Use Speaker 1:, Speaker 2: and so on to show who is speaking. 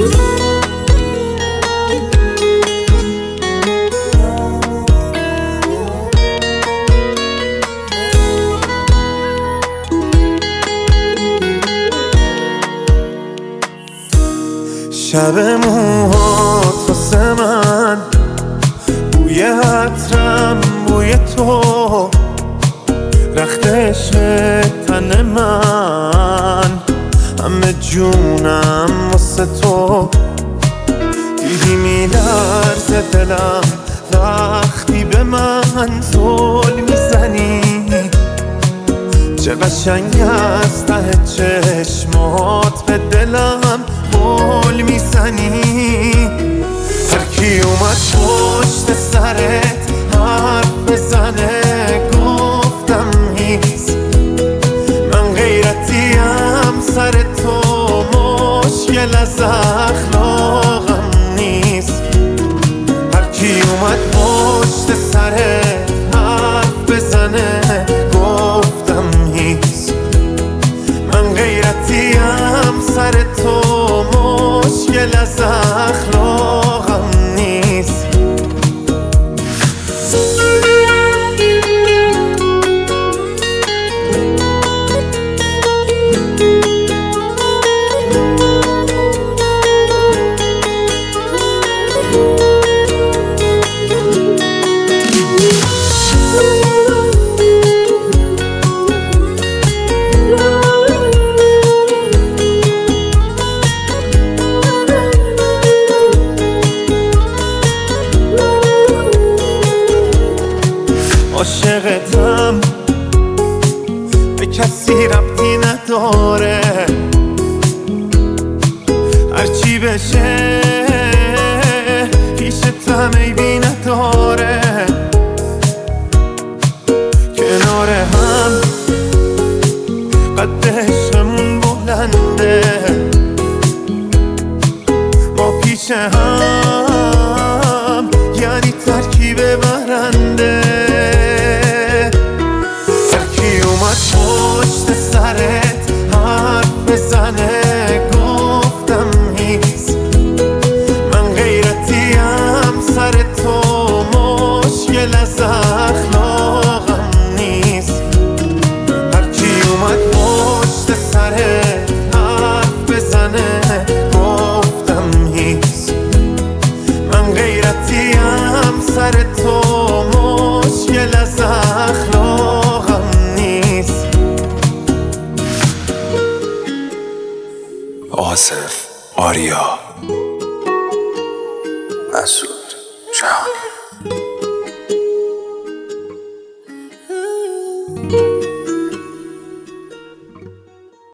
Speaker 1: شب موهات واسه من بوی عطرم بوی تو رخت عشق تن من همه جونم واسه تو دیدی میلرزه دلم وقتی به من زل میزنی چه قشنگ از ته چشمات به دلم قول میزنی هر کی اومد پشت سرت حرف بزنه گفتم نیست من غیرتیم سر تو مشکل از اخلاقم نیست هر کی اومد پشت سرت حرف بزنه گفتم نیست من غیرتیم سر تو مشکل از اخلاقم نیست عاشقتم به کسی ربطی نداره هرچی بشه پیشتم عیبی نداره کنار هم قد عشقمون بلنده ما پیش هم یعنی ترکیب برنده پشت سرت حرف بزنه گفتم نیست من غیرتیم سر تو مشکل از اخلاقم نیست هر کی اومد پشت سرت حرف بزنه گفتم نیست من غیرتیم سر تو مشکل از اخلاقم نیست
Speaker 2: آصف آریا مسعود جهانی